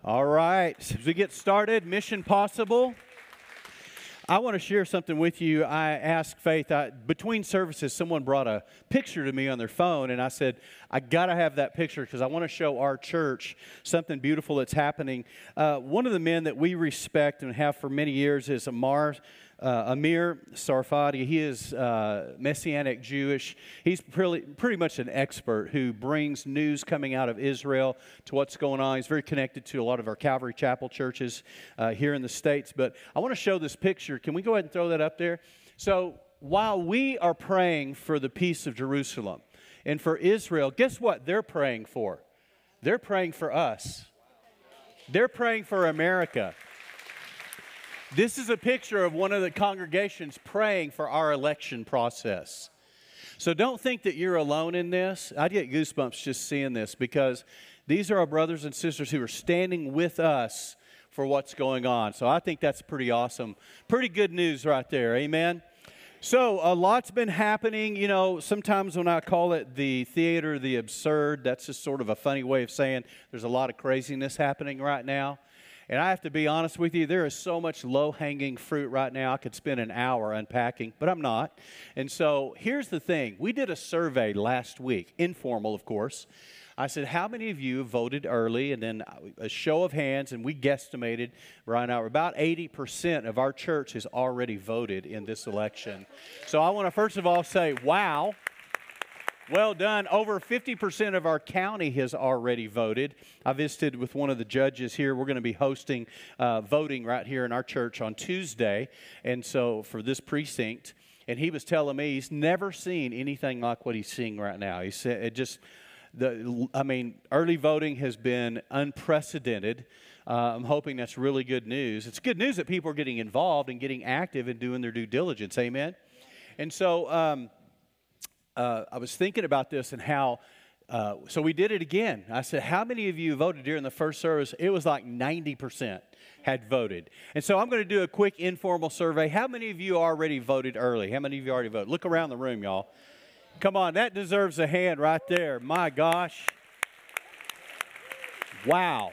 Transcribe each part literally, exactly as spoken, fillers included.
All right, as we get started, Mission Possible. I want to share something with you. I asked Faith, I, between services, someone brought a picture to me on their phone, and I said, I got to have that picture because I want to show our church something beautiful that's happening. Uh, one of the men that we respect and have for many years is Amar. Uh, Amir Sarfati. He is uh, Messianic Jewish. He's pretty, pretty much an expert who brings news coming out of Israel to what's going on. He's very connected to a lot of our Calvary Chapel churches uh, here in the States. But I want to show this picture. Can we go ahead and throw that up there? So while we are praying for the peace of Jerusalem and for Israel, guess what they're praying for? They're praying for us. They're praying for America. This is a picture of one of the congregations praying for our election process. So don't think that you're alone in this. I get goosebumps just seeing this because these are our brothers and sisters who are standing with us for what's going on. So I think that's pretty awesome. Pretty good news right there. Amen. So a lot's been happening. You know, sometimes when I call it the theater of the absurd, that's just sort of a funny way of saying there's a lot of craziness happening right now. And I have to be honest with you, there is so much low-hanging fruit right now. I could spend an hour unpacking, but I'm not. And so here's the thing. We did a survey last week, informal, of course. I said, how many of you voted early? And then a show of hands, and we guesstimated right now about eighty percent of our church has already voted in this election. So I want to first of all say, wow. Well done. Over fifty percent of our county has already voted. I visited with one of the judges here. We're going to be hosting uh, voting right here in our church on Tuesday, and so for this precinct. And he was telling me he's never seen anything like what he's seeing right now. He said it just, the I mean, early voting has been unprecedented. Uh, I'm hoping that's really good news. It's good news that people are getting involved and getting active and doing their due diligence. Amen. And so. Um, Uh, I was thinking about this and how, uh, so we did it again. I said, how many of you voted during the first service? It was like ninety percent had voted. And so I'm going to do a quick informal survey. How many of you already voted early? How many of you already voted? Look around the room, y'all. Come on, that deserves a hand right there. My gosh. Wow.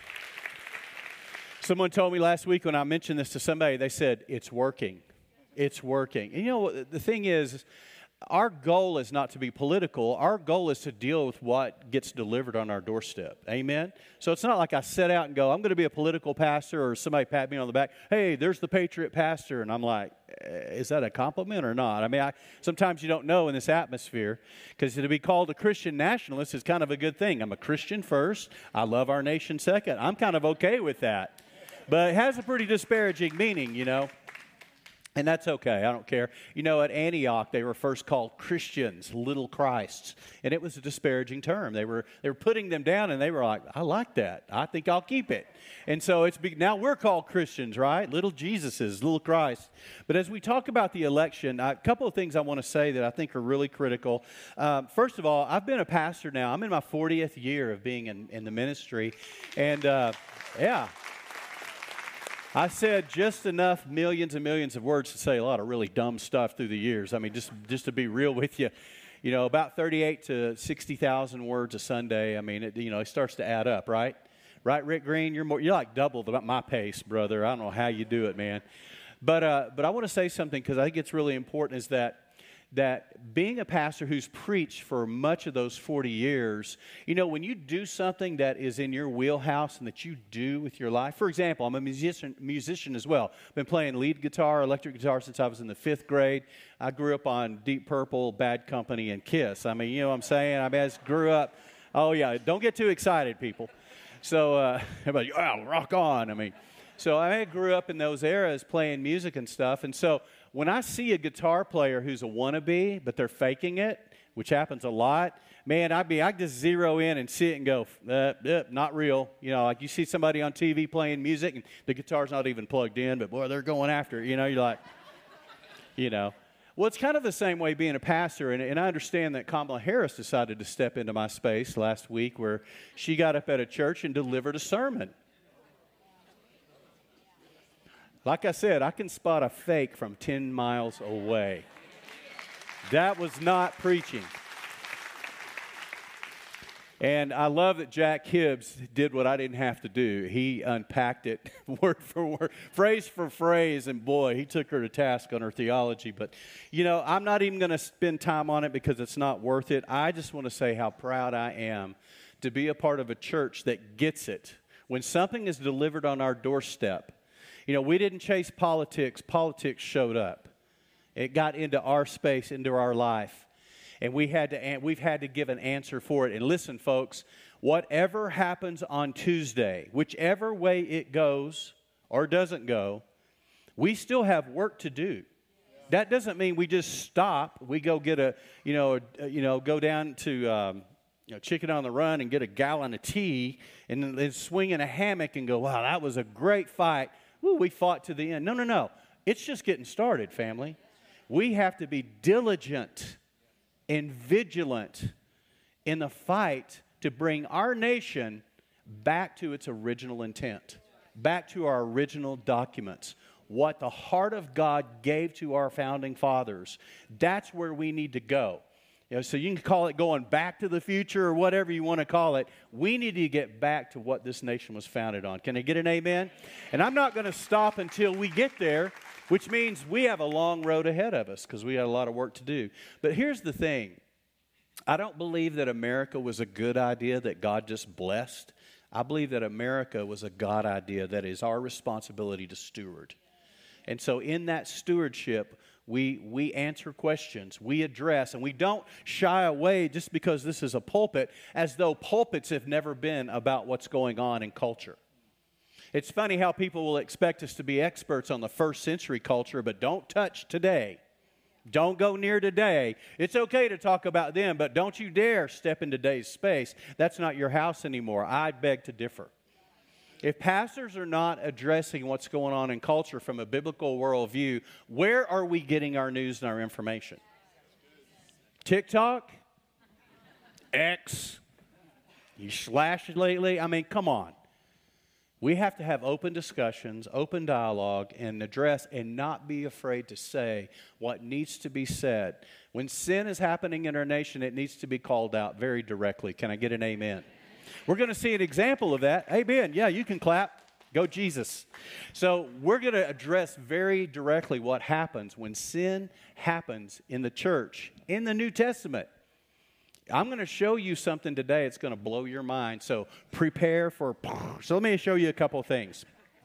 Someone told me last week when I mentioned this to somebody, they said, it's working. It's working. And you know, the thing is, our goal is not to be political. Our goal is to deal with what gets delivered on our doorstep. Amen? So it's not like I set out and go, I'm going to be a political pastor, or somebody pat me on the back, hey, there's the Patriot pastor. And I'm like, is that a compliment or not? I mean, I, sometimes you don't know in this atmosphere, because to be called a Christian nationalist is kind of a good thing. I'm a Christian first. I love our nation second. I'm kind of okay with that. But it has a pretty disparaging meaning, you know. And that's okay. I don't care. You know, at Antioch, they were first called Christians, little Christs. And it was a disparaging term. They were they were putting them down, and they were like, I like that. I think I'll keep it. And so it's now we're called Christians, right? Little Jesuses, little Christ. But as we talk about the election, a couple of things I want to say that I think are really critical. Um, first of all, I've been a pastor now. I'm in my fortieth year of being in, in the ministry. And, uh, yeah. I said just enough millions and millions of words to say a lot of really dumb stuff through the years. I mean, just just to be real with you, you know, about thirty-eight to sixty thousand words a Sunday. I mean, it, you know, it starts to add up, right? Right, Rick Green? You're more, you're like double the, my pace, brother. I don't know how you do it, man. But uh, but I want to say something because I think it's really important is that that being a pastor who's preached for much of those forty years, you know, when you do something that is in your wheelhouse and that you do with your life. For example, I'm a musician musician as well. I've been playing lead guitar, electric guitar since I was in the fifth grade. I grew up on Deep Purple, Bad Company, and Kiss. I mean, you know what I'm saying? I mean, I just grew up. Oh, yeah, don't get too excited, people. So, uh, everybody, oh, rock on. I mean, so I grew up in those eras playing music and stuff, and so when I see a guitar player who's a wannabe, but they're faking it, which happens a lot, man, I'd be, I just zero in and see it and go, uh, uh, not real. You know, like you see somebody on T V playing music and the guitar's not even plugged in, but boy, they're going after it. You know, you're like, you know. Well, it's kind of the same way being a pastor, and, and I understand that Kamala Harris decided to step into my space last week where she got up at a church and delivered a sermon. Like I said, I can spot a fake from ten miles away. That was not preaching. And I love that Jack Hibbs did what I didn't have to do. He unpacked it word for word, phrase for phrase, and boy, he took her to task on her theology. But, you know, I'm not even going to spend time on it because it's not worth it. I just want to say how proud I am to be a part of a church that gets it. When something is delivered on our doorstep, you know, we didn't chase politics. Politics showed up. It got into our space, into our life. And we had to, we've had to give an answer for it. And listen, folks, whatever happens on Tuesday, whichever way it goes or doesn't go, we still have work to do. That doesn't mean we just stop. We go get a, you know, a, you know, go down to um, you know, Chicken on the Run and get a gallon of tea and then swing in a hammock and go, wow, that was a great fight. Woo, we fought to the end. No, no, no. It's just getting started, family. We have to be diligent and vigilant in the fight to bring our nation back to its original intent, back to our original documents, what the heart of God gave to our founding fathers. That's where we need to go. You know, so you can call it going back to the future or whatever you want to call it. We need to get back to what this nation was founded on. Can I get an amen? And I'm not going to stop until we get there, which means we have a long road ahead of us because we got a lot of work to do. But here's the thing. I don't believe that America was a good idea that God just blessed. I believe that America was a God idea that is our responsibility to steward. And so in that stewardship, we we answer questions, we address, and we don't shy away just because this is a pulpit, as though pulpits have never been about what's going on in culture. It's funny how people will expect us to be experts on the first century culture, but don't touch today. Don't go near today. It's okay to talk about them, but don't you dare step in today's space. That's not your house anymore. I beg to differ. If pastors are not addressing what's going on in culture from a biblical worldview, where are we getting our news and our information? TikTok? X? You slashed lately? I mean, come on. We have to have open discussions, open dialogue, and address and not be afraid to say what needs to be said. When sin is happening in our nation, it needs to be called out very directly. Can I get an amen? We're going to see an example of that. Amen. Yeah, you can clap. Go Jesus. So we're going to address very directly what happens when sin happens in the church, in the New Testament. I'm going to show you something today. It's going to blow your mind. So prepare for... So let me show you a couple of things.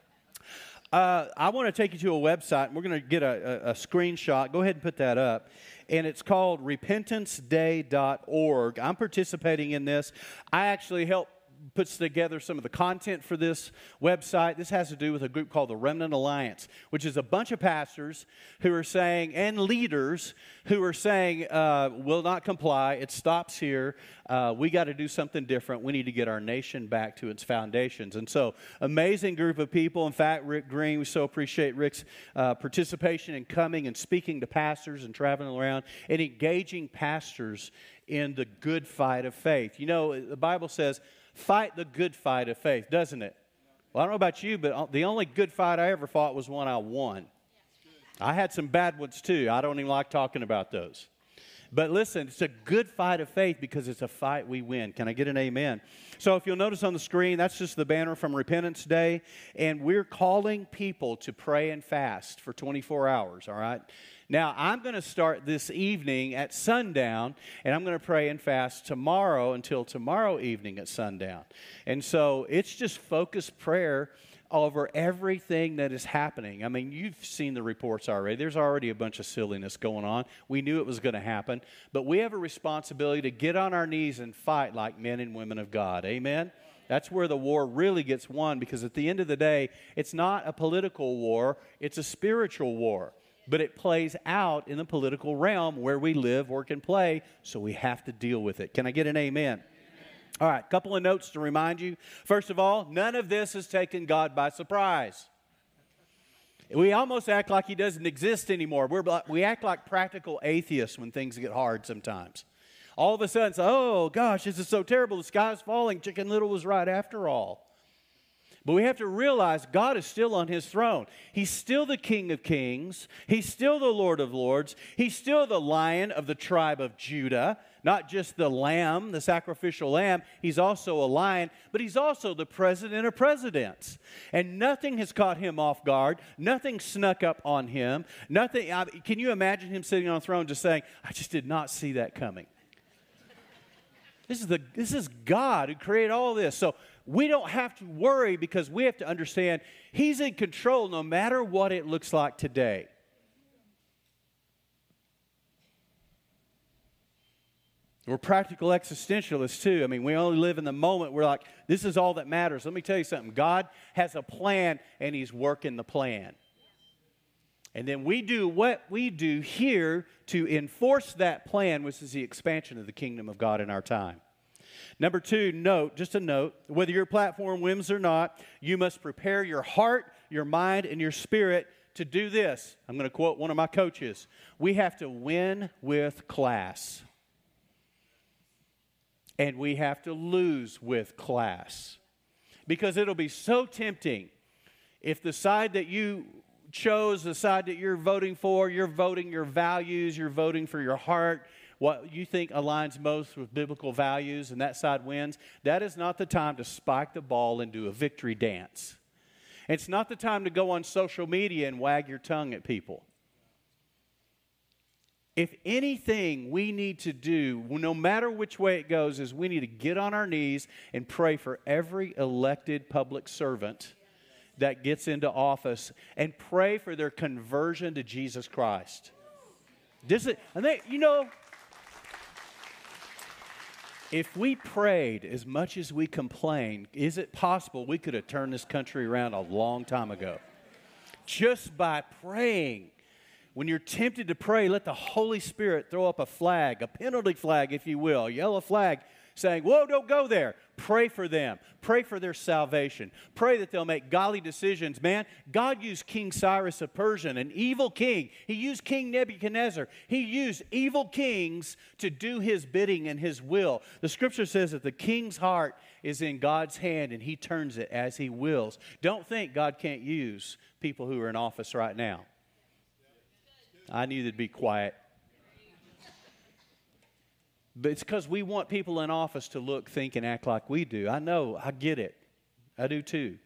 Uh, I want to take you to a website. We're going to get a, a, a screenshot. Go ahead and put that up. And it's called repentance day dot org. I'm participating in this. I actually helped puts together some of the content for this website. This has to do with a group called the Remnant Alliance, which is a bunch of pastors who are saying, and leaders who are saying, uh, will not comply. It stops here. Uh, we got to do something different. We need to get our nation back to its foundations. And so, amazing group of people. In fact, Rick Green, we so appreciate Rick's uh, participation in coming and speaking to pastors and traveling around and engaging pastors in the good fight of faith. You know, the Bible says, fight the good fight of faith, doesn't it? Well, I don't know about you, but the only good fight I ever fought was one I won. I had some bad ones too. I don't even like talking about those. But listen, it's a good fight of faith because it's a fight we win. Can I get an amen? So if you'll notice on the screen, that's just the banner from Repentance Day. And we're calling people to pray and fast for twenty-four hours, all right? Now, I'm going to start this evening at sundown, and I'm going to pray and fast tomorrow until tomorrow evening at sundown. And so it's just focused prayer over everything that is happening. I mean, you've seen the reports already. There's already a bunch of silliness going on. We knew it was going to happen. But we have a responsibility to get on our knees and fight like men and women of God. Amen? That's where the war really gets won, because at the end of the day, it's not a political war. It's a spiritual war. But it plays out in the political realm where we live, work, and play, so we have to deal with it. Can I get an amen? All right, a couple of notes to remind you. First of all, none of this has taken God by surprise. We almost act like He doesn't exist anymore. We're, we act like practical atheists when things get hard sometimes. All of a sudden, it's, oh, gosh, this is so terrible. The sky's falling. Chicken Little was right after all. But we have to realize God is still on his throne. He's still the King of Kings. He's still the Lord of Lords. He's still the Lion of the tribe of Judah. Not just the lamb, the sacrificial lamb. He's also a lion, but he's also the president of presidents. And nothing has caught him off guard. Nothing snuck up on him. Nothing. I, can you imagine him sitting on a throne just saying, I just did not see that coming? This is, the, this is God who created all this. So we don't have to worry because we have to understand he's in control no matter what it looks like today. We're practical existentialists too. I mean, we only live in the moment. We're like, this is all that matters. Let me tell you something. God has a plan and he's working the plan. And then we do what we do here to enforce that plan, which is the expansion of the kingdom of God in our time. Number two, note, just a note, whether your platform wins or not, you must prepare your heart, your mind, and your spirit to do this. I'm going to quote one of my coaches. We have to win with class. And we have to lose with class. Because it'll be so tempting if the side that you chose, the side that you're voting for, you're voting your values, you're voting for your heart, what you think aligns most with biblical values, and that side wins. That is not the time to spike the ball and do a victory dance. It's not the time to go on social media and wag your tongue at people. If anything we need to do, no matter which way it goes, is we need to get on our knees and pray for every elected public servant that gets into office and pray for their conversion to Jesus Christ. This is, and they, you know, if we prayed as much as we complained, is it possible we could have turned this country around a long time ago? Just by praying. When you're tempted to pray, let the Holy Spirit throw up a flag, a penalty flag, if you will, a yellow flag, saying, whoa, don't go there. Pray for them. Pray for their salvation. Pray that they'll make godly decisions. Man, God used King Cyrus of Persia, an evil king. He used King Nebuchadnezzar. He used evil kings to do his bidding and his will. The scripture says that the king's heart is in God's hand and he turns it as he wills. Don't think God can't use people who are in office right now. I knew they'd be quiet. But it's because we want people in office to look, think, and act like we do. I know. I get it. I do too.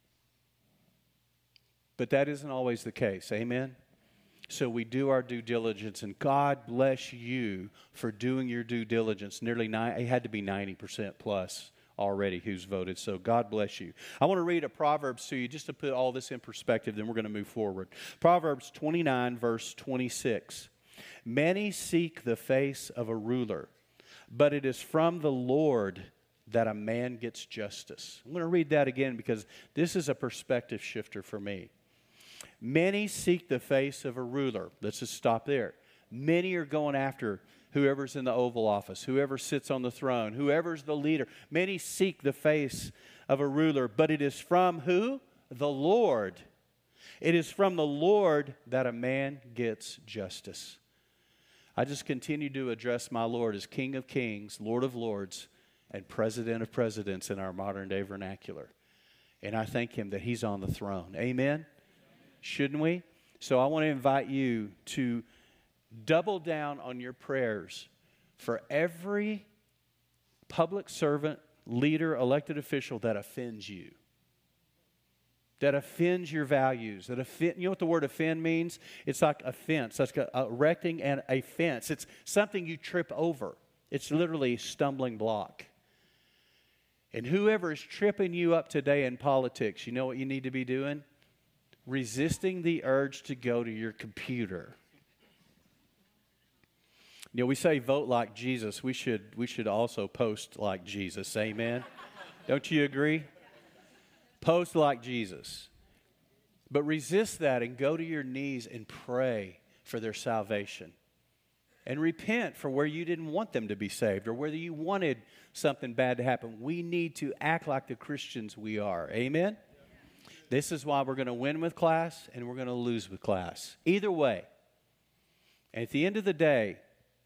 But that isn't always the case. Amen? So we do our due diligence, and God bless you for doing your due diligence. Nearly nine, it had to be ninety percent plus already who's voted. So God bless you. I want to read a Proverbs to you just to put all this in perspective, then we're going to move forward. Proverbs twenty-nine, verse twenty-six. Many seek the face of a ruler, but it is from the Lord that a man gets justice. I'm going to read that again because this is a perspective shifter for me. Many seek the face of a ruler. Let's just stop there. Many are going after whoever's in the Oval Office, whoever sits on the throne, whoever's the leader. Many seek the face of a ruler, but it is from who? The Lord. It is from the Lord that a man gets justice. I just continue to address my Lord as King of Kings, Lord of Lords, and President of Presidents in our modern day vernacular. And I thank him that he's on the throne. Amen? Shouldn't we? So I want to invite you to double down on your prayers for every public servant, leader, elected official that offends you. That offends your values. That offend, you know what the word offend means? It's like a fence. That's like erecting and a fence. It's something you trip over. It's literally a stumbling block. And whoever is tripping you up today in politics, you know what you need to be doing? Resisting the urge to go to your computer. You know, we say vote like Jesus. We should, we should also post like Jesus. Amen? Don't you agree? Post like Jesus. But resist that and go to your knees and pray for their salvation. And repent for where you didn't want them to be saved or whether you wanted something bad to happen. We need to act like the Christians we are. Amen? This is why we're going to win with class and we're going to lose with class. Either way. And at the end of the day,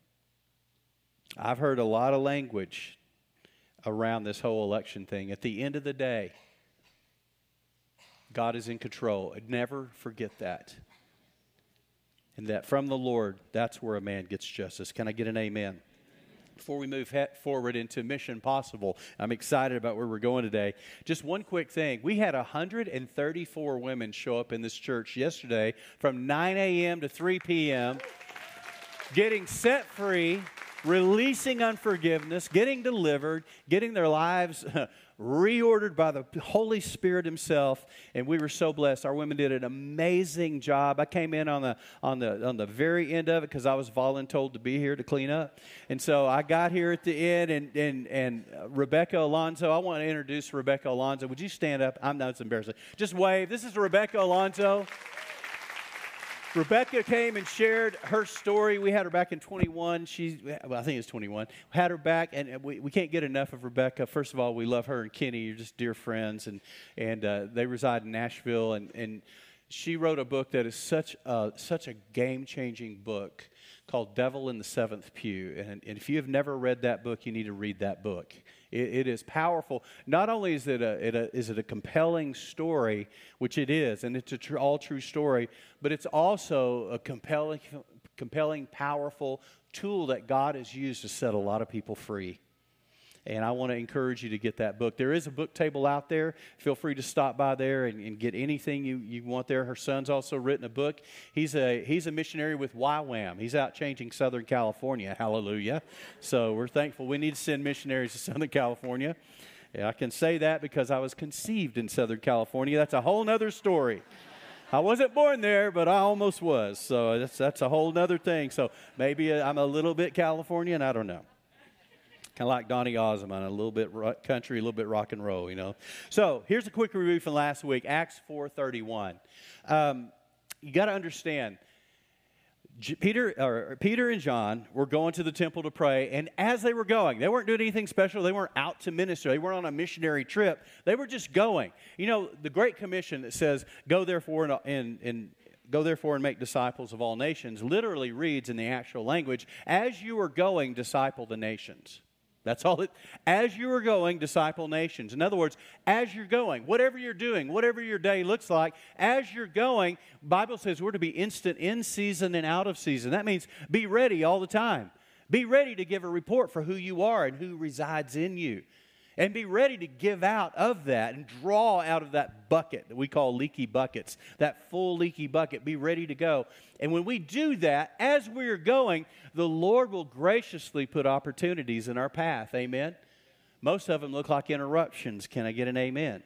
I've heard a lot of language around this whole election thing. At the end of the day, God is in control. Never forget that. And that from the Lord, that's where a man gets justice. Can I get an amen? Before we move he- forward into Mission Possible, I'm excited about where we're going today. Just one quick thing. We had one hundred thirty-four women show up in this church yesterday from nine a.m. to three p.m., getting set free, releasing unforgiveness, getting delivered, getting their lives reordered by the Holy Spirit Himself, and we were so blessed. Our women did an amazing job. I came in on the on the on the very end of it because I was voluntold to be here to clean up, and so I got here at the end. And and and Rebecca Alonso, I want to introduce Rebecca Alonso. Would you stand up? I'm not. It's embarrassing. Just wave. This is Rebecca Alonso. Rebecca came and shared her story. We had her back in twenty-one. She, well, I think it's twenty-one. We had her back, and we, we can't get enough of Rebecca. First of all, we love her and Kenny. You're just dear friends, and and uh, they reside in Nashville. And, and she wrote a book that is such a, such a game-changing book called Devil in the Seventh Pew. And, and if you have never read that book, you need to read that book. It, it is powerful. Not only is it a, it a is it a compelling story, which it is, and it's a tr- all true story, but it's also a compelling, compelling, powerful tool that God has used to set a lot of people free. And I want to encourage you to get that book. There is a book table out there. Feel free to stop by there and, and get anything you, you want there. Her son's also written a book. He's a he's a missionary with Y WAM. He's out changing Southern California. Hallelujah. So we're thankful. We need to send missionaries to Southern California. Yeah, I can say that because I was conceived in Southern California. That's a whole other story. I wasn't born there, but I almost was. So that's, that's a whole other thing. So maybe I'm a little bit Californian. I don't know. Kind of like Donny Osmond, a little bit rock, country, a little bit rock and roll, you know. So here's a quick review from last week, Acts four thirty-one. Um, you got to understand, J- Peter, or Peter and John were going to the temple to pray, and as they were going, they weren't doing anything special. They weren't out to minister. They weren't on a missionary trip. They were just going. You know, the Great Commission that says, "Go therefore and." and, and Go therefore and make disciples of all nations, literally reads in the actual language, as you are going, disciple the nations. That's all it, as you are going, disciple nations. In other words, as you're going, whatever you're doing, whatever your day looks like, as you're going, Bible says we're to be instant in season and out of season. That means be ready all the time. Be ready to give a report for who you are and who resides in you. And be ready to give out of that and draw out of that bucket that we call leaky buckets, that full leaky bucket. Be ready to go. And when we do that, as we're going, the Lord will graciously put opportunities in our path. Amen? Most of them look like interruptions. Can I get an amen?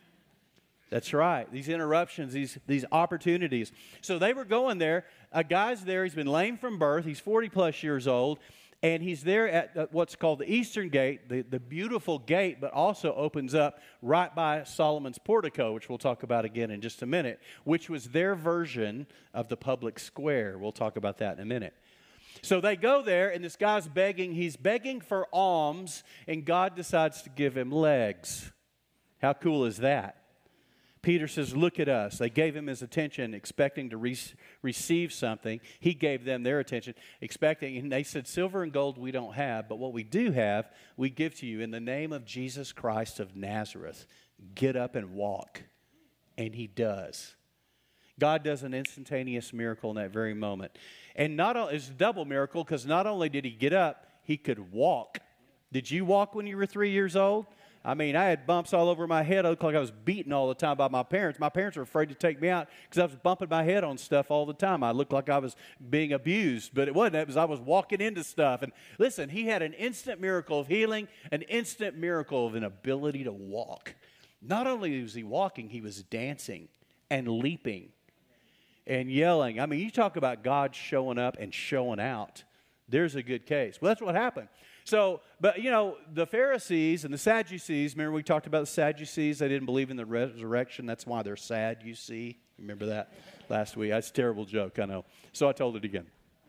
That's right. These interruptions, these, these opportunities. So they were going there. A guy's there. He's been lame from birth. He's forty plus years old. And he's there at what's called the Eastern Gate, the, the beautiful gate, but also opens up right by Solomon's portico, which we'll talk about again in just a minute, which was their version of the public square. We'll talk about that in a minute. So they go there, and this guy's begging. He's begging for alms, and God decides to give him legs. How cool is that? Peter says, look at us. They gave him his attention, expecting to re- receive something. He gave them their attention, expecting. And they said, silver and gold we don't have, but what we do have, we give to you in the name of Jesus Christ of Nazareth. Get up and walk. And he does. God does an instantaneous miracle in that very moment. And not only, it's a double miracle, because not only did he get up, he could walk. Did you walk when you were three years old? I mean, I had bumps all over my head. I looked like I was beaten all the time by my parents. My parents were afraid to take me out because I was bumping my head on stuff all the time. I looked like I was being abused, but it wasn't. It was I was walking into stuff. And listen, he had an instant miracle of healing, an instant miracle of an ability to walk. Not only was he walking, he was dancing and leaping and yelling. I mean, you talk about God showing up and showing out. There's a good case. Well, that's what happened. So, but, you know, the Pharisees and the Sadducees, remember we talked about the Sadducees? They didn't believe in the resurrection. That's why they're sad, you see. Remember that last week? That's a terrible joke, I know. So I told it again.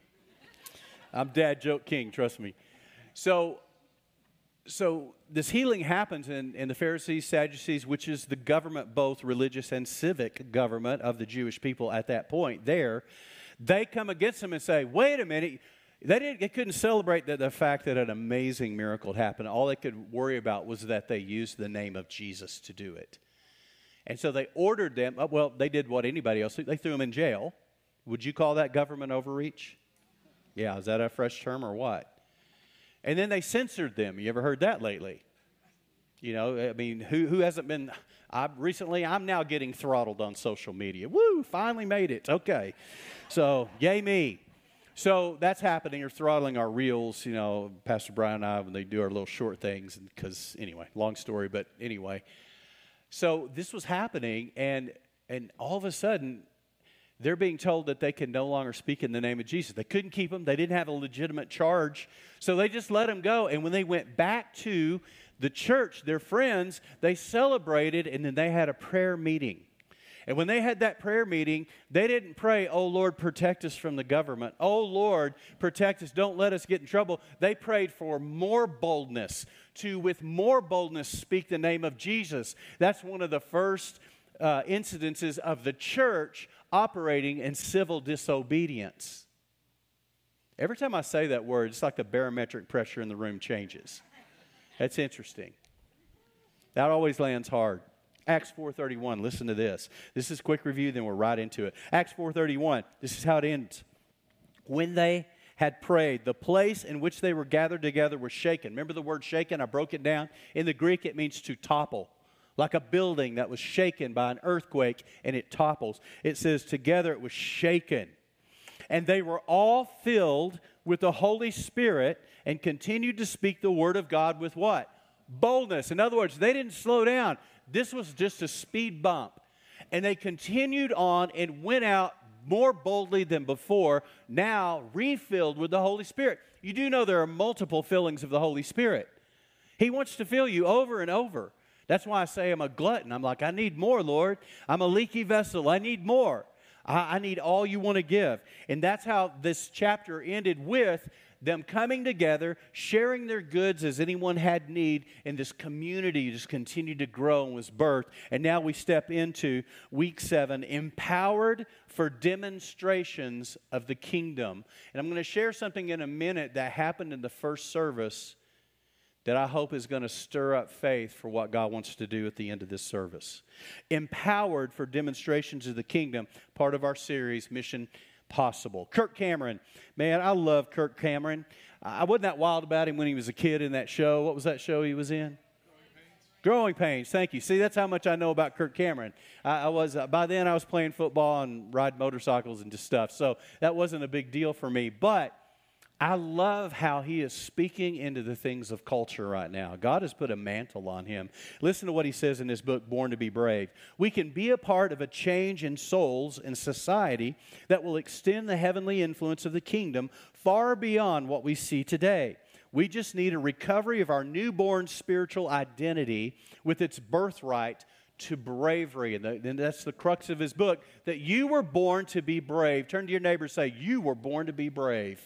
I'm dad joke king, trust me. So, so this healing happens in, in the Pharisees, Sadducees, which is the government, both religious and civic government of the Jewish people at that point there. They come against them and say, wait a minute. They, didn't, they couldn't celebrate the, the fact that an amazing miracle had happened. All they could worry about was that they used the name of Jesus to do it. And so they ordered them, uh, well, they did what anybody else, they threw them in jail. Would you call that government overreach? Yeah, is that a fresh term or what? And then they censored them. You ever heard that lately? You know, I mean, who who hasn't been, I recently, I'm now getting throttled on social media. Woo, finally made it. Okay. So, yay me. So that's happening. They're throttling our reels, you know, Pastor Brian and I, when they do our little short things, because anyway, long story, but anyway. So this was happening, and and all of a sudden, they're being told that they can no longer speak in the name of Jesus. They couldn't keep them. They didn't have a legitimate charge, so they just let them go. And when they went back to the church, their friends, they celebrated, and then they had a prayer meeting. And when they had that prayer meeting, they didn't pray, "Oh, Lord, protect us from the government. Oh, Lord, protect us. Don't let us get in trouble." They prayed for more boldness, to, with more boldness, speak the name of Jesus. That's one of the first uh, incidences of the church operating in civil disobedience. Every time I say that word, it's like the barometric pressure in the room changes. That's interesting. That always lands hard. Acts four thirty-one, listen to this. This is a quick review, then we're right into it. Acts four thirty-one, this is how it ends. When they had prayed, the place in which they were gathered together was shaken. Remember the word shaken? I broke it down. In the Greek, it means to topple. Like a building that was shaken by an earthquake, and it topples. It says, together it was shaken. And they were all filled with the Holy Spirit and continued to speak the word of God with what? Boldness. In other words, they didn't slow down. This was just a speed bump. And they continued on and went out more boldly than before, now refilled with the Holy Spirit. You do know there are multiple fillings of the Holy Spirit. He wants to fill you over and over. That's why I say I'm a glutton. I'm like, I need more, Lord. I'm a leaky vessel. I need more. I, I need all you want to give. And that's how this chapter ended, with them coming together, sharing their goods as anyone had need, and this community just continued to grow and was birthed. And now we step into week seven, empowered for demonstrations of the kingdom. And I'm going to share something in a minute that happened in the first service that I hope is going to stir up faith for what God wants to do at the end of this service. Empowered for demonstrations of the kingdom, part of our series, Mission Possible. Kirk Cameron. Man, I love Kirk Cameron. I wasn't that wild about him when he was a kid in that show. What was that show he was in? Growing Pains. Thank you. See, that's how much I know about Kirk Cameron. I, I was uh, by then I was playing football and riding motorcycles and just stuff, so that wasn't a big deal for me. But I love how he is speaking into the things of culture right now. God has put a mantle on him. Listen to what he says in his book, Born to be Brave. We can be a part of a change in souls and society that will extend the heavenly influence of the kingdom far beyond what we see today. We just need a recovery of our newborn spiritual identity with its birthright to bravery. And, the, and that's the crux of his book, that you were born to be brave. Turn to your neighbor and say, you were born to be brave.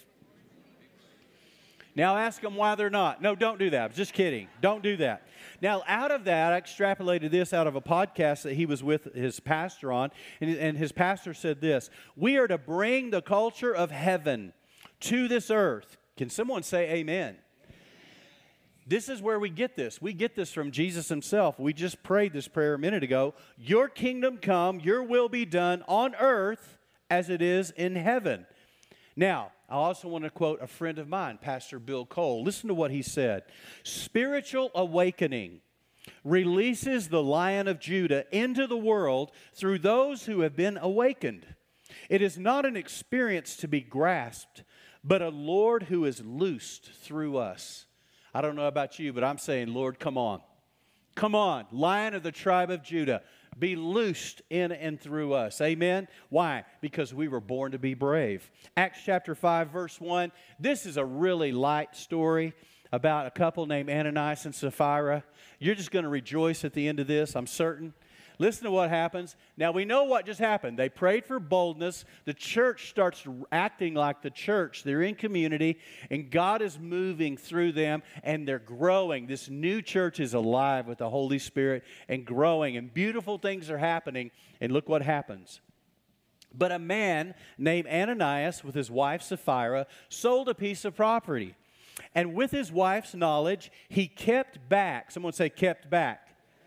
Now ask them why they're not. No, don't do that. I'm just kidding. Don't do that. Now, out of that, I extrapolated this out of a podcast that he was with his pastor on, and, and his pastor said this: we are to bring the culture of heaven to this earth. Can someone say amen? This is where we get this. We get this from Jesus himself. We just prayed this prayer a minute ago. Your kingdom come, your will be done on earth as it is in heaven. Now, I also want to quote a friend of mine, Pastor Bill Cole. Listen to what he said. Spiritual awakening releases the Lion of Judah into the world through those who have been awakened. It is not an experience to be grasped, but a Lord who is loosed through us. I don't know about you, but I'm saying, Lord, come on. Come on, Lion of the tribe of Judah, be loosed in and through us. Amen? Why? Because we were born to be brave. Acts chapter five, verse one. This is a really light story about a couple named Ananias and Sapphira. You're just going to rejoice at the end of this, I'm certain. Listen to what happens. Now, we know what just happened. They prayed for boldness. The church starts acting like the church. They're in community, and God is moving through them, and they're growing. This new church is alive with the Holy Spirit and growing, and beautiful things are happening. And look what happens. But a man named Ananias with his wife Sapphira sold a piece of property. And with his wife's knowledge, he kept back. Someone say kept back.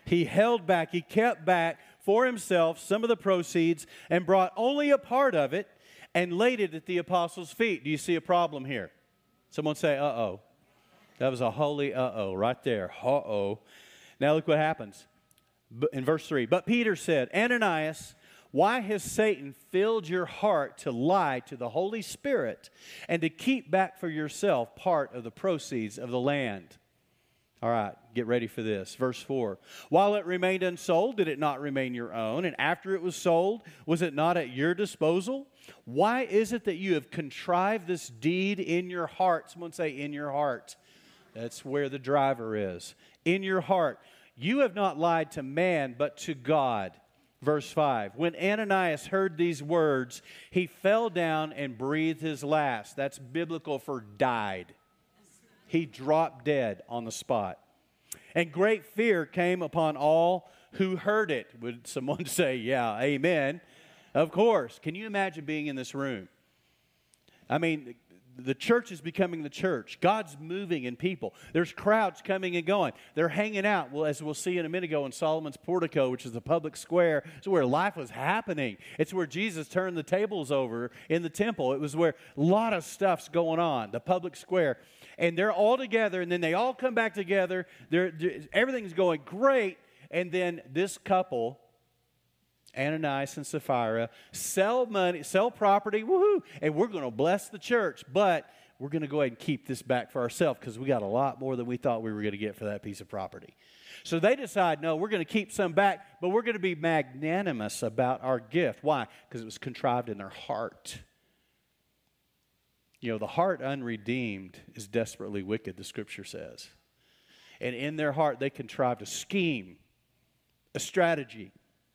He held back, he kept back for himself some of the proceeds and brought only a part of it and laid it at the apostles' feet. Do you see a problem here? Someone say, uh-oh. That was a holy uh-oh right there. Uh-oh. Now look what happens. In verse three, but Peter said, Ananias, why has Satan filled your heart to lie to the Holy Spirit and to keep back for yourself part of the proceeds of the land? All right, get ready for this. Verse four, while it remained unsold, did it not remain your own? And after it was sold, was it not at your disposal? Why is it that you have contrived this deed in your heart? Someone say, in your heart. That's where the driver is. In your heart. You have not lied to man, but to God. Verse five, when Ananias heard these words, he fell down and breathed his last. That's biblical for died. He dropped dead on the spot. And great fear came upon all who heard it. Would someone say, yeah, amen? Of course. Can you imagine being in this room? I mean, the church is becoming the church. God's moving in people. There's crowds coming and going. They're hanging out. Well, as we'll see in a minute ago in Solomon's Portico, which is the public square, it's where life was happening. It's where Jesus turned the tables over in the temple. It was where a lot of stuff's going on, the public square. And they're all together, and then they all come back together. They're, everything's going great. And then this couple, Ananias and Sapphira, sell money, sell property, woohoo, and we're going to bless the church, but we're going to go ahead and keep this back for ourselves because we got a lot more than we thought we were going to get for that piece of property. So they decide, no, we're going to keep some back, but we're going to be magnanimous about our gift. Why? Because it was contrived in their heart. You know, the heart unredeemed is desperately wicked, the Scripture says. And in their heart, they contrived a scheme, a strategy.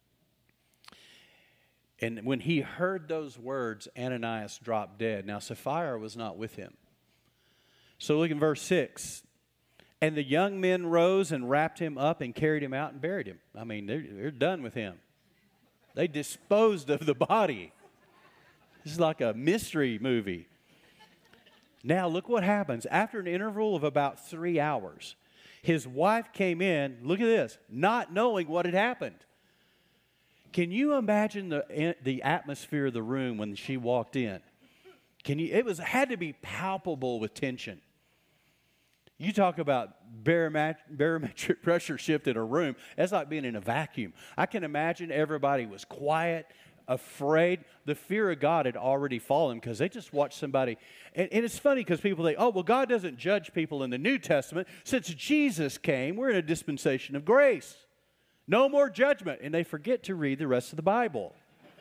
And when he heard those words, Ananias dropped dead. Now, Sapphira was not with him. So look in verse six. And the young men rose and wrapped him up and carried him out and buried him. I mean, they're, they're done with him. They disposed of the body. This is like a mystery movie. Now, look what happens. After an interval of about three hours, his wife came in, look at this, not knowing what had happened. Can you imagine the, the atmosphere of the room when she walked in? Can you? It was had to be palpable with tension. You talk about barometric, barometric pressure shift in a room. That's like being in a vacuum. I can imagine everybody was quiet, afraid. The fear of God had already fallen because they just watched somebody. And, and it's funny because people think, oh, well, God doesn't judge people in the New Testament. Since Jesus came, we're in a dispensation of grace. No more judgment. And they forget to read the rest of the Bible.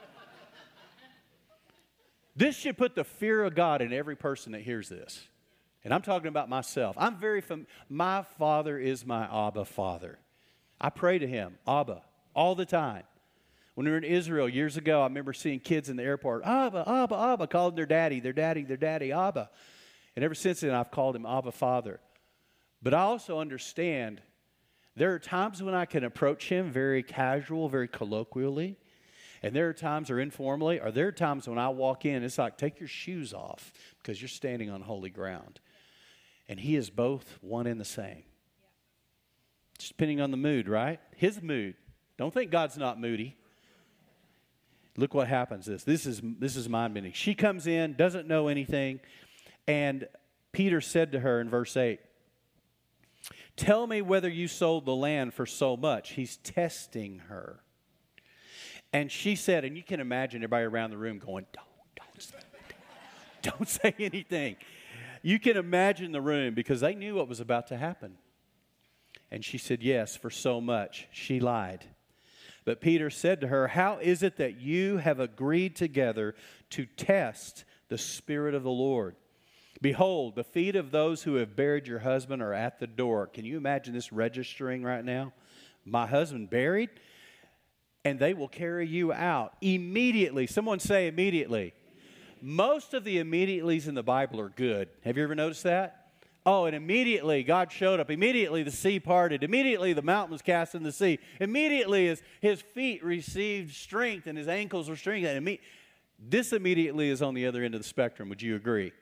This should put the fear of God in every person that hears this. And I'm talking about myself. I'm very fam- my father is my Abba Father. I pray to him, Abba, all the time. When we were in Israel years ago, I remember seeing kids in the airport, Abba, Abba, Abba, calling their daddy, their daddy, their daddy, Abba. And ever since then, I've called him Abba Father. But I also understand there are times when I can approach him very casual, very colloquially. And there are times, or informally, or there are times when I walk in, it's like, take your shoes off because you're standing on holy ground. And he is both one and the same. Just depending on the mood, right? His mood. Don't think God's not moody. Look what happens. This this is this is mind-bending. She comes in, doesn't know anything, and Peter said to her in verse eight, tell me whether you sold the land for so much. He's testing her. And she said, and you can imagine everybody around the room going, don't, don't, say, don't, don't say anything. You can imagine the room because they knew what was about to happen. And she said, yes, for so much. She lied. But Peter said to her, how is it that you have agreed together to test the Spirit of the Lord? Behold, the feet of those who have buried your husband are at the door. Can you imagine this registering right now? My husband buried? And they will carry you out immediately. Someone say immediately. Most of the immediatelys in the Bible are good. Have you ever noticed that? Oh, and immediately God showed up. Immediately the sea parted. Immediately the mountain was cast in the sea. Immediately his, his feet received strength and his ankles were strengthened. Imme- this immediately is on the other end of the spectrum. Would you agree?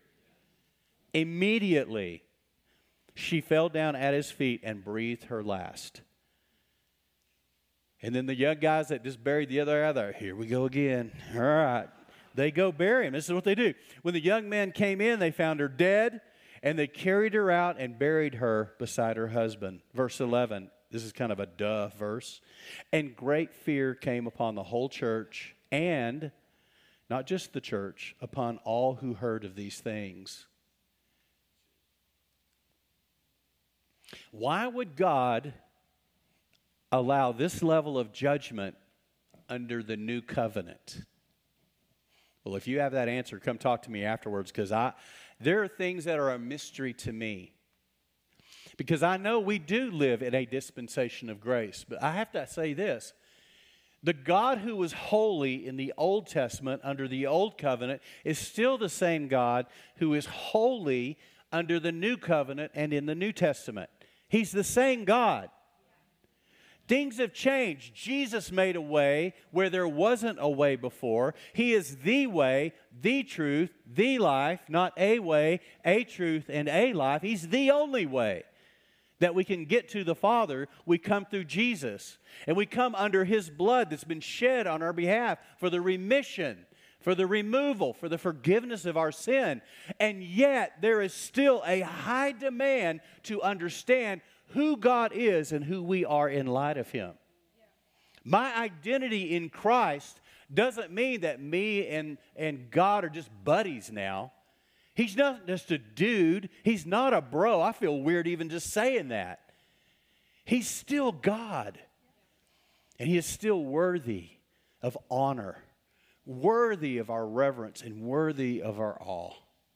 Immediately she fell down at his feet and breathed her last. And then the young guys that just buried the other other, here we go again. All right. They go bury him. This is what they do. When the young men came in, they found her dead, and they carried her out and buried her beside her husband. Verse eleven, this is kind of a duh verse. And great fear came upon the whole church, and not just the church, upon all who heard of these things. Why would God allow this level of judgment under the new covenant? Well, if you have that answer, come talk to me afterwards, because I there are things that are a mystery to me. Because I know we do live in a dispensation of grace. But I have to say this. The God who was holy in the Old Testament under the Old Covenant is still the same God who is holy under the New Covenant and in the New Testament. He's the same God. Things have changed. Jesus made a way where there wasn't a way before. He is the way, the truth, the life, not a way, a truth, and a life. He's the only way that we can get to the Father. We come through Jesus. And we come under His blood that's been shed on our behalf for the remission, for the removal, for the forgiveness of our sin. And yet, there is still a high demand to understand who God is and who we are in light of Him. Yeah. My identity in Christ doesn't mean that me and, and God are just buddies now. He's not just a dude. He's not a bro. I feel weird even just saying that. He's still God. And He is still worthy of honor, worthy of our reverence, and worthy of our awe.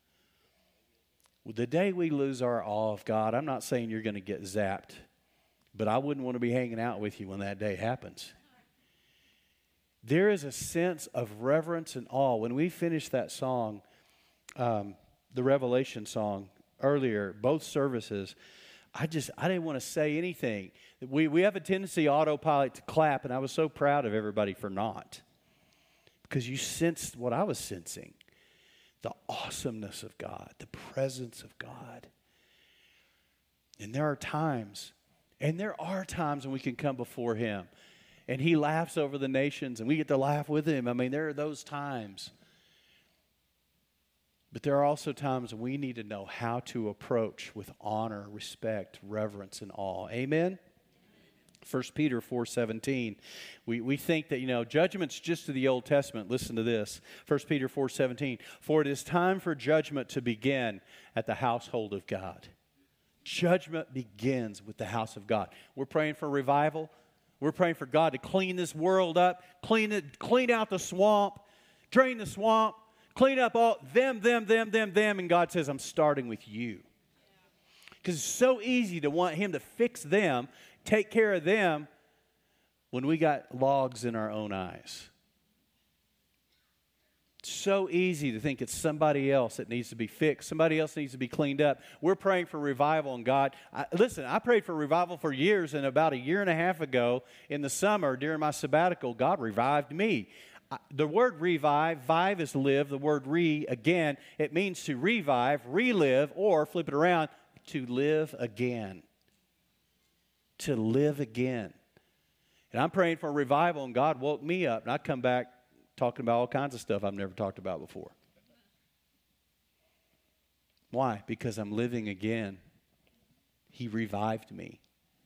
The day we lose our awe of God, I'm not saying you're going to get zapped, but I wouldn't want to be hanging out with you when that day happens. There is a sense of reverence and awe. When we finished that song, um, the Revelation song earlier, both services, I just, I didn't want to say anything. We, we have a tendency, autopilot, to clap, and I was so proud of everybody for not. Because you sensed what I was sensing. The awesomeness of God, the presence of God. And there are times, and there are times when we can come before Him, and He laughs over the nations, and we get to laugh with Him. I mean, there are those times. But there are also times when we need to know how to approach with honor, respect, reverence, and awe. Amen? First Peter four seventeen. We, we think that, you know, judgment's just to the Old Testament. Listen to this. First Peter four seventeen. For it is time for judgment to begin at the household of God. Judgment begins with the house of God. We're praying for revival. We're praying for God to clean this world up, clean it, clean out the swamp, drain the swamp, clean up all them, them, them, them, them. And God says, I'm starting with you. Because it's so easy to want Him to fix them, take care of them, when we got logs in our own eyes. It's so easy to think it's somebody else that needs to be fixed. Somebody else needs to be cleaned up. We're praying for revival, and God, I, listen, I prayed for revival for years, and about a year and a half ago in the summer during my sabbatical, God revived me. I, the word revive, vive is live. The word re, again, it means to revive, relive, or flip it around, to live again. To live again. And I'm praying for a revival, and God woke me up, and I come back talking about all kinds of stuff I've never talked about before. Why? Because I'm living again. He revived me.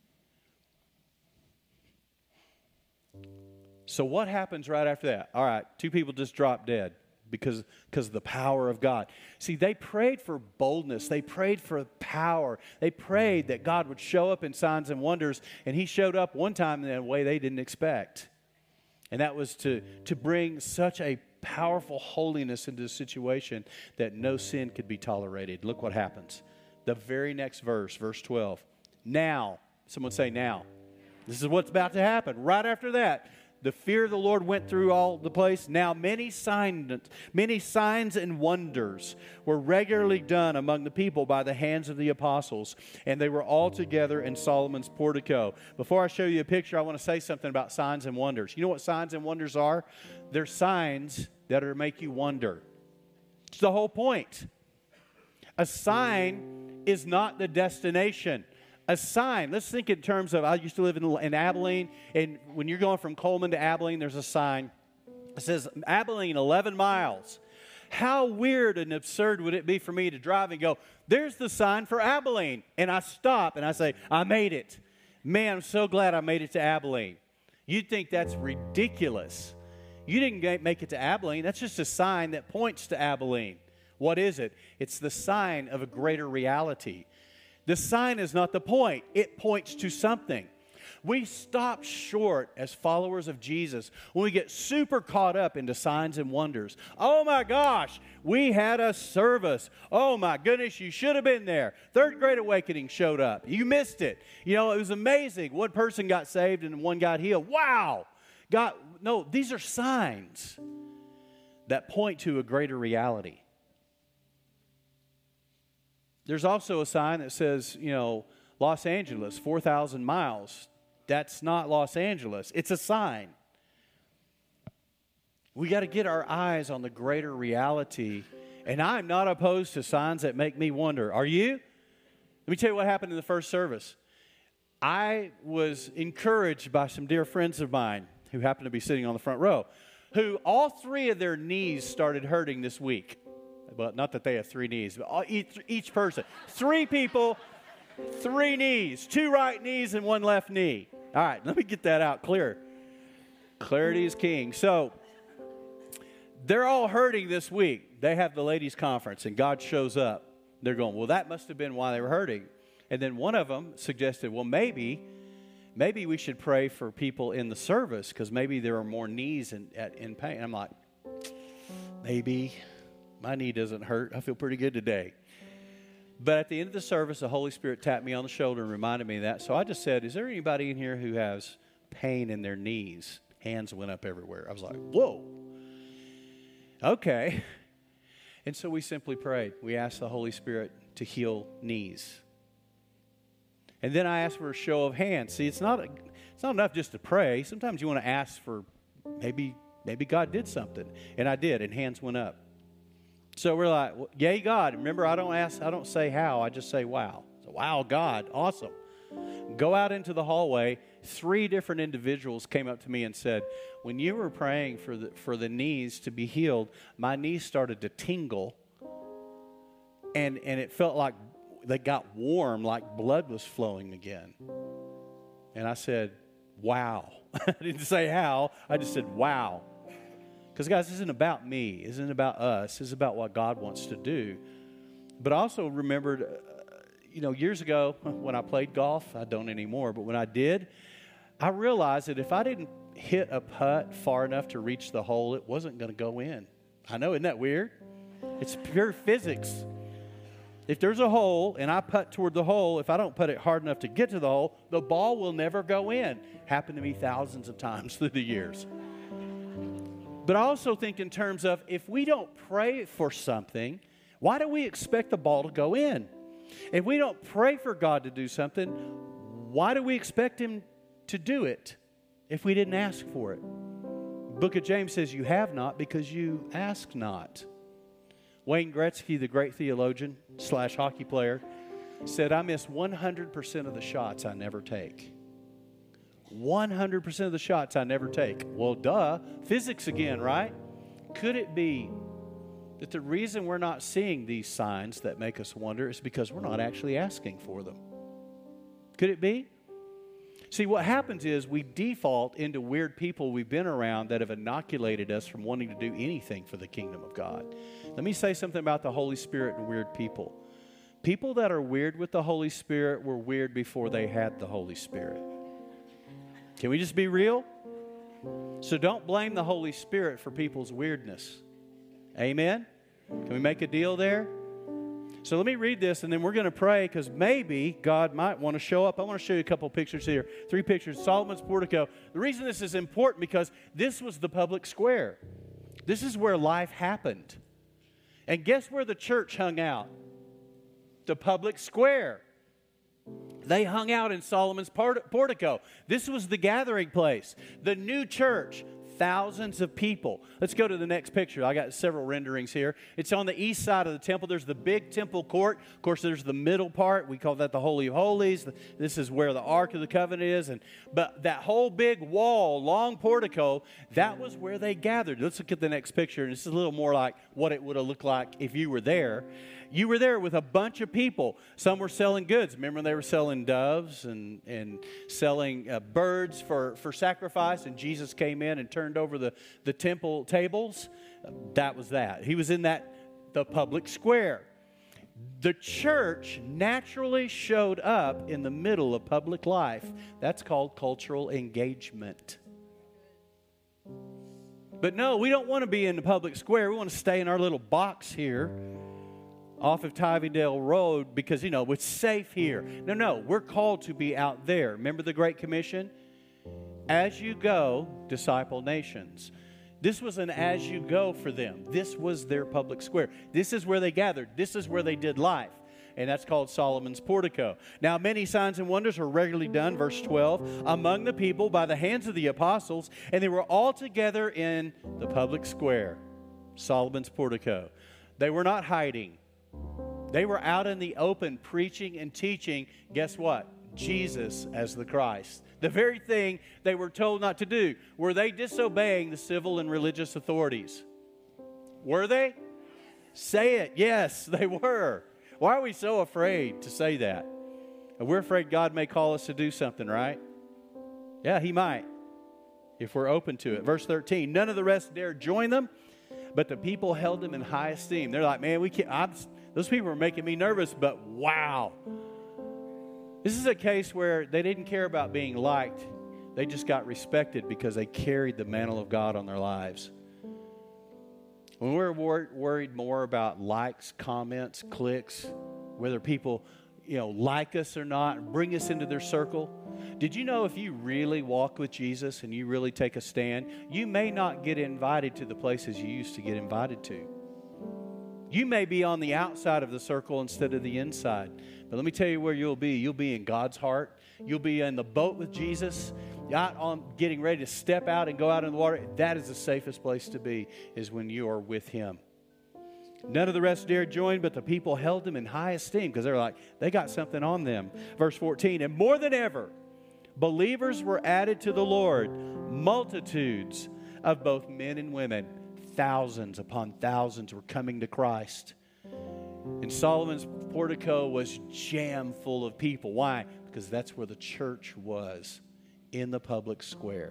So what happens right after that? All right, two people just dropped dead. Because, because of the power of God. See, they prayed for boldness. They prayed for power. They prayed that God would show up in signs and wonders. And He showed up one time in a way they didn't expect. And that was to, to bring such a powerful holiness into the situation that no sin could be tolerated. Look what happens. The very next verse, verse twelve. Now, someone say now. This is what's about to happen. Right after that. The fear of the Lord went through all the place. Now many signs, many signs and wonders were regularly done among the people by the hands of the apostles, and they were all together in Solomon's portico. Before I show you a picture, I want to say something about signs and wonders. You know what signs and wonders are? They're signs that are to make you wonder. It's the whole point. A sign is not the destination. A sign. Let's think in terms of, I used to live in, in Abilene, and when you're going from Coleman to Abilene, there's a sign. It says, Abilene, eleven miles. How weird and absurd would it be for me to drive and go, there's the sign for Abilene. And I stop and I say, I made it. Man, I'm so glad I made it to Abilene. You'd think that's ridiculous. You didn't make it to Abilene. That's just a sign that points to Abilene. What is it? It's the sign of a greater reality. The sign is not the point. It points to something. We stop short as followers of Jesus when we get super caught up into signs and wonders. Oh my gosh, we had a service. Oh my goodness, you should have been there. Third Great Awakening showed up. You missed it. You know, it was amazing. One person got saved and one got healed. Wow. God, no, these are signs that point to a greater reality. There's also a sign that says, you know, Los Angeles, four thousand miles. That's not Los Angeles. It's a sign. We got to get our eyes on the greater reality. And I'm not opposed to signs that make me wonder. Are you? Let me tell you what happened in the first service. I was encouraged by some dear friends of mine who happened to be sitting on the front row, who all three of their knees started hurting this week. Well, not that they have three knees, but all, each, each person. Three people, three knees. Two right knees and one left knee. All right, let me get that out clear. Clarity is king. So, they're all hurting this week. They have the ladies' conference, and God shows up. They're going, well, that must have been why they were hurting. And then one of them suggested, well, maybe, maybe we should pray for people in the service, because maybe there are more knees in, at, in pain. I'm like, maybe. My knee doesn't hurt. I feel pretty good today. But at the end of the service, the Holy Spirit tapped me on the shoulder and reminded me of that. So I just said, is there anybody in here who has pain in their knees? Hands went up everywhere. I was like, whoa. Okay. And so we simply prayed. We asked the Holy Spirit to heal knees. And then I asked for a show of hands. See, it's not, a, it's not enough just to pray. Sometimes you want to ask for maybe, maybe God did something. And I did, and hands went up. So we're like, well, yay, God. Remember, I don't ask, I don't say how, I just say wow. So, wow, God, awesome. Go out into the hallway. Three different individuals came up to me and said, when you were praying for the, for the knees to be healed, my knees started to tingle, and, and it felt like they got warm, like blood was flowing again. And I said, wow. I didn't say how, I just said, wow. Because, guys, this isn't about me. This isn't about us. This is about what God wants to do. But I also remembered, uh, you know, years ago when I played golf, I don't anymore, but when I did, I realized that if I didn't hit a putt far enough to reach the hole, it wasn't going to go in. I know, isn't that weird? It's pure physics. If there's a hole and I putt toward the hole, if I don't put it hard enough to get to the hole, the ball will never go in. Happened to me thousands of times through the years. But I also think in terms of if we don't pray for something, why do we expect the ball to go in? If we don't pray for God to do something, why do we expect Him to do it if we didn't ask for it? The book of James says you have not because you ask not. Wayne Gretzky, the great theologian slash hockey player, said, I miss one hundred percent of the shots I never take. one hundred percent of the shots I never take. Well, duh. Physics again, right? Could it be that the reason we're not seeing these signs that make us wonder is because we're not actually asking for them? Could it be? See, what happens is we default into weird people we've been around that have inoculated us from wanting to do anything for the kingdom of God. Let me say something about the Holy Spirit and weird people. People that are weird with the Holy Spirit were weird before they had the Holy Spirit. Can we just be real? So don't blame the Holy Spirit for people's weirdness. Amen? Can we make a deal there? So let me read this, and then we're going to pray, because maybe God might want to show up. I want to show you a couple pictures here. Three pictures. Solomon's Portico. The reason this is important, because this was the public square. This is where life happened. And guess where the church hung out? The public square. They hung out in Solomon's Portico. This was the gathering place. The new church, thousands of people. Let's go to the next picture. I got several renderings here. It's on the east side of the temple. There's the big temple court. Of course, there's the middle part. We call that the Holy of Holies. This is where the Ark of the Covenant is. And but that whole big wall, long portico, that was where they gathered. Let's look at the next picture. And this is a little more like what it would have looked like if you were there. You were there with a bunch of people. Some were selling goods. Remember, they were selling doves and, and selling uh, birds for, for sacrifice. And Jesus came in and turned over the, the temple tables. That was that. He was in that, the public square. The church naturally showed up in the middle of public life. That's called cultural engagement. But no, we don't want to be in the public square. We want to stay in our little box here off of Tivingdale Road because, you know, it's safe here. No, no, we're called to be out there. Remember the Great Commission? As you go, disciple nations. This was an as you go for them. This was their public square. This is where they gathered. This is where they did life. And that's called Solomon's portico. Now, many signs and wonders are regularly done, verse twelve, among the people by the hands of the apostles, and they were all together in the public square, Solomon's portico. They were not hiding. They were out in the open preaching and teaching, guess what? Jesus as the Christ. The very thing they were told not to do. Were they disobeying the civil and religious authorities? Were they? Say it. Yes, they were. Why are we so afraid to say that? We're afraid God may call us to do something, right? Yeah, He might, if we're open to it. Verse thirteen, none of the rest dared join them, but the people held them in high esteem. They're like, man, we can't, I'm, those people are making me nervous, but wow. This is a case where they didn't care about being liked. They just got respected because they carried the mantle of God on their lives. When we're wor- worried more about likes, comments, clicks, whether people, you know, like us or not, bring us into their circle. Did you know if you really walk with Jesus and you really take a stand, you may not get invited to the places you used to get invited to. You may be on the outside of the circle instead of the inside. But let me tell you where you'll be. You'll be in God's heart. You'll be in the boat with Jesus, out on getting ready to step out and go out in the water. That is the safest place to be, is when you are with Him. None of the rest dared join, but the people held them in high esteem because they're like, they got something on them. Verse fourteen, and more than ever, believers were added to the Lord, multitudes of both men and women. Thousands upon thousands were coming to Christ. And Solomon's portico was jam full of people. Why? Because that's where the church was, in the public square.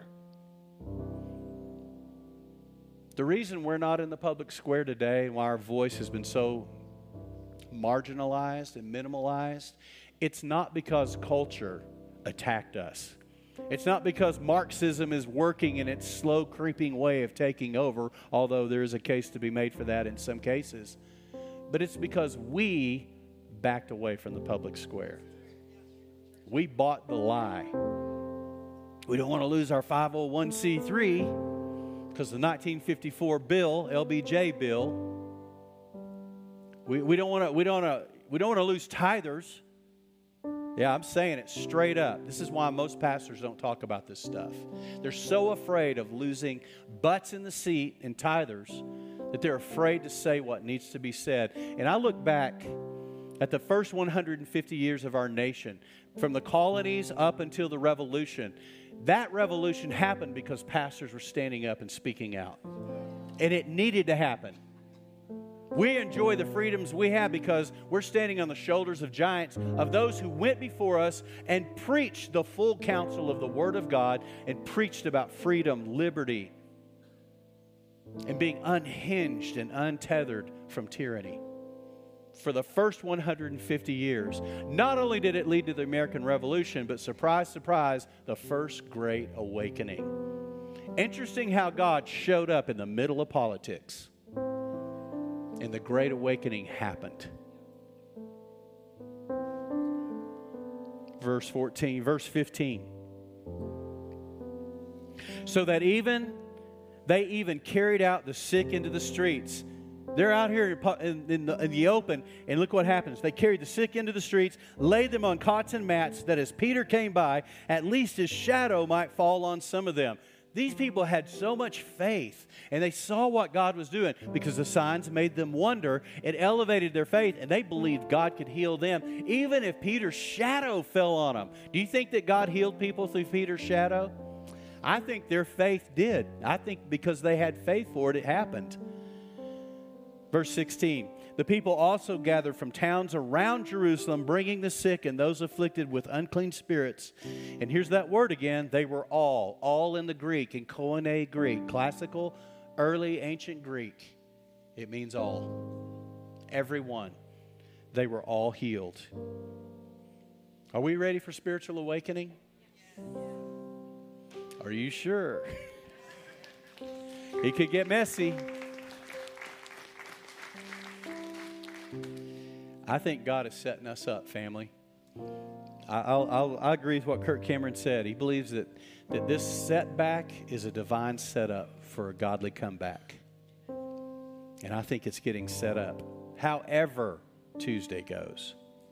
The reason we're not in the public square today and why our voice has been so marginalized and minimalized, it's not because culture attacked us. It's not because Marxism is working in its slow creeping way of taking over, although there is a case to be made for that in some cases. But it's because we backed away from the public square. We bought the lie. We don't want to lose our five oh one c three because the nineteen fifty-four bill, L B J bill, we, we don't want to we don't want to we don't want to lose tithers. Yeah, I'm saying it straight up. This is why most pastors don't talk about this stuff. They're so afraid of losing butts in the seat and tithers that they're afraid to say what needs to be said. And I look back at the first one hundred fifty years of our nation, from the colonies up until the revolution. That revolution happened because pastors were standing up and speaking out. And it needed to happen. We enjoy the freedoms we have because we're standing on the shoulders of giants, of those who went before us and preached the full counsel of the Word of God and preached about freedom, liberty, and being unhinged and untethered from tyranny. For the first one hundred fifty years, not only did it lead to the American Revolution, but surprise, surprise, the first Great Awakening. Interesting how God showed up in the middle of politics. And the Great Awakening happened. Verse fourteen, verse fifteen. So that even, they even carried out the sick into the streets. They're out here in, in, the, in the open, and look what happens. They carried the sick into the streets, laid them on cots and mats, that as Peter came by, at least his shadow might fall on some of them. These people had so much faith, and they saw what God was doing because the signs made them wonder. It elevated their faith, and they believed God could heal them, even if Peter's shadow fell on them. Do you think that God healed people through Peter's shadow? I think their faith did. I think because they had faith for it, it happened. Verse sixteen, the people also gathered from towns around Jerusalem, bringing the sick and those afflicted with unclean spirits. And here's that word again. They were all, all in the Greek, in Koine Greek, classical, early, ancient Greek. It means all. Everyone. They were all healed. Are we ready for spiritual awakening? Are you sure? It could get messy. I think God is setting us up, family. I, I'll, I'll, I agree with what Kirk Cameron said. He believes that, that this setback is a divine setup for a godly comeback. And I think it's getting set up, however Tuesday goes.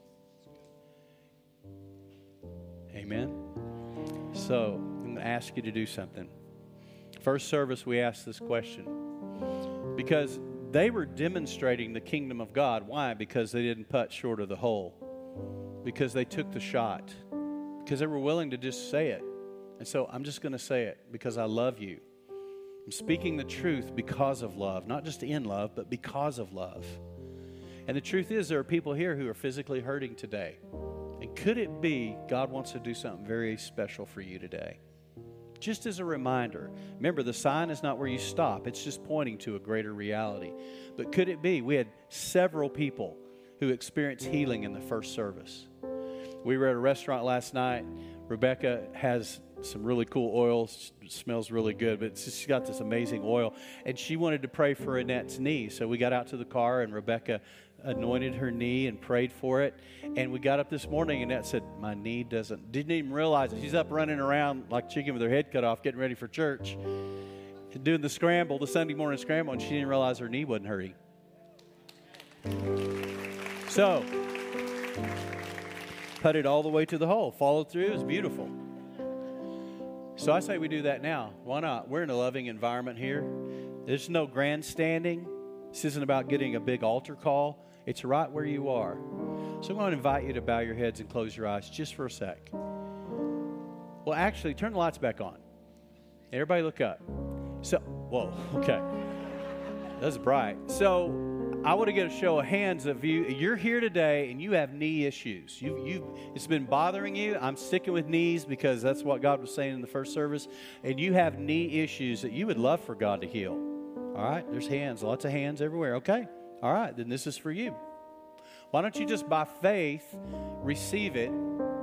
Amen? So, I'm going to ask you to do something. First service, we asked this question because they were demonstrating the kingdom of God. Why? Because they didn't putt short of the hole. Because they took the shot. Because they were willing to just say it. And so I'm just going to say it because I love you. I'm speaking the truth because of love. Not just in love, but because of love. And the truth is there are people here who are physically hurting today. And could it be God wants to do something very special for you today? Just as a reminder, remember the sign is not where you stop. It's just pointing to a greater reality. But could it be? We had several people who experienced healing in the first service. We were at a restaurant last night. Rebecca has some really cool oil. It smells really good, but it's just, she's got this amazing oil. And she wanted to pray for Annette's knee. So we got out to the car and Rebecca anointed her knee and prayed for it. And we got up this morning and Annette said, my knee doesn't, didn't even realize it. She's up running around like chicken with her head cut off, getting ready for church. Doing the scramble, the Sunday morning scramble, and she didn't realize her knee wasn't hurting. So, put it all the way to the hole. Followed through. It was beautiful. So I say we do that now. Why not? We're in a loving environment here. There's no grandstanding. This isn't about getting a big altar call. It's right where you are. So I'm going to invite you to bow your heads and close your eyes just for a sec. Well, actually, turn the lights back on. Everybody look up. So, whoa, okay. That's bright. So I want to get a show of hands of you. You're here today and you have knee issues. You, you, it's been bothering you. I'm sticking with knees because that's what God was saying in the first service. And you have knee issues that you would love for God to heal. All right, there's hands, lots of hands everywhere. Okay, all right, then this is for you. Why don't you just by faith receive it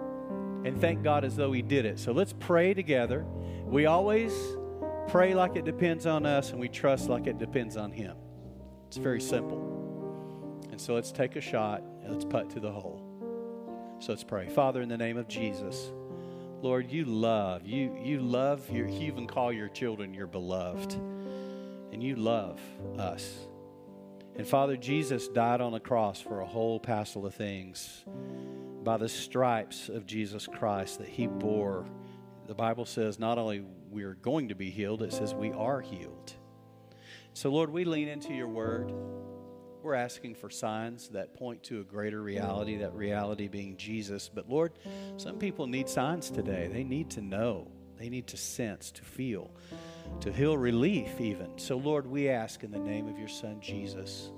and thank God as though He did it. So let's pray together. We always pray like it depends on us and we trust like it depends on Him. It's very simple. And so let's take a shot and let's putt to the hole. So let's pray. Father, in the name of Jesus, Lord, you love, you, you love, your, you even call your children your beloved. And you love us. And Father, Jesus died on the cross for a whole passel of things. By the stripes of Jesus Christ that He bore, the Bible says not only we're going to be healed, it says we are healed. So Lord, we lean into your word. We're asking for signs that point to a greater reality, that reality being Jesus. But Lord, some people need signs today. They need to know. They need to sense, to feel, to feel relief even. So Lord, we ask in the name of your Son, Jesus,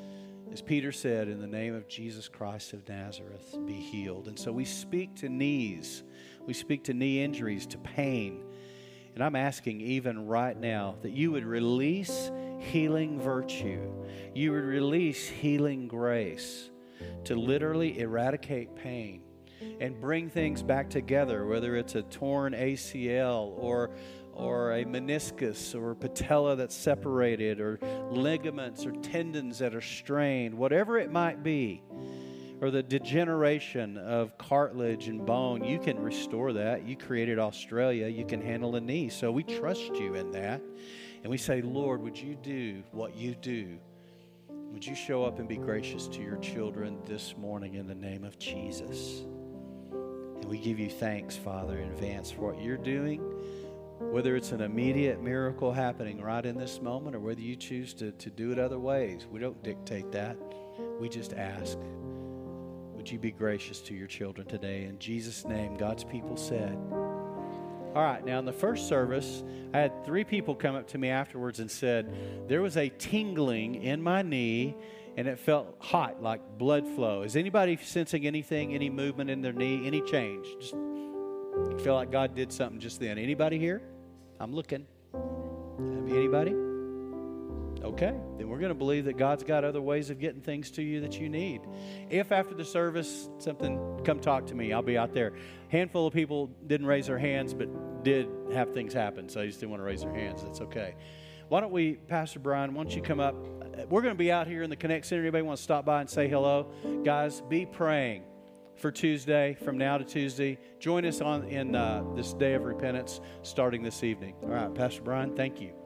as Peter said, in the name of Jesus Christ of Nazareth, be healed. And so we speak to knees. We speak to knee injuries, to pain. And I'm asking even right now that you would release healing virtue. You would release healing grace to literally eradicate pain and bring things back together, whether it's a torn A C L or or a meniscus or a patella that's separated or ligaments or tendons that are strained, whatever it might be, or the degeneration of cartilage and bone, you can restore that. You created Australia. You can handle a knee. So we trust you in that. And we say, Lord, would you do what you do? Would you show up and be gracious to your children this morning in the name of Jesus? And we give you thanks, Father, in advance for what you're doing, Whether it's an immediate miracle happening right in this moment or whether you choose to, to do it other ways, we don't dictate that. We just ask. Would you be gracious to your children today? In Jesus' name, God's people said. All right, now in the first service, I had three people come up to me afterwards and said, there was a tingling in my knee and it felt hot, like blood flow. Is anybody sensing anything, any movement in their knee, any change? Just you feel like God did something just then. Anybody here? I'm looking. Anybody? Okay, then we're going to believe that God's got other ways of getting things to you that you need. If after the service something, come talk to me. I'll be out there. Handful of people didn't raise their hands, but did have things happen, so they just didn't want to raise their hands. That's okay. Why don't we, Pastor Brian, why don't you come up? We're going to be out here in the Connect Center. Anybody want to stop by and say hello? Guys, be praying for Tuesday, from now to Tuesday. Join us on in uh, this day of repentance starting this evening. All right, Pastor Brian, thank you.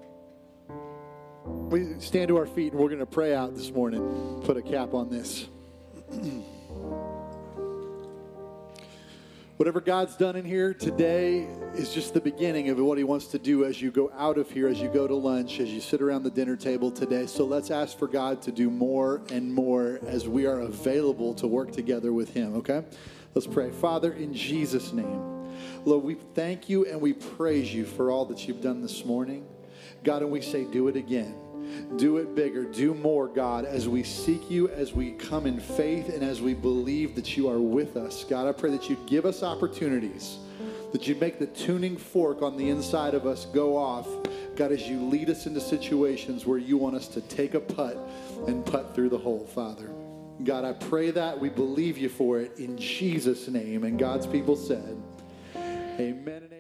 We stand to our feet and we're going to pray out this morning. Put a cap on this. Whatever God's done in here today is just the beginning of what he wants to do as you go out of here, as you go to lunch, as you sit around the dinner table today. So let's ask for God to do more and more as we are available to work together with him, okay? Let's pray. Father, in Jesus' name, Lord, we thank you and we praise you for all that you've done this morning. God, and we say, do it again. Do it bigger. Do more, God, as we seek you, as we come in faith, and as we believe that you are with us. God, I pray that you'd give us opportunities, that you'd make the tuning fork on the inside of us go off, God, as you lead us into situations where you want us to take a putt and putt through the hole, Father. God, I pray that. We believe you for it in Jesus' name. And God's people said, amen and amen.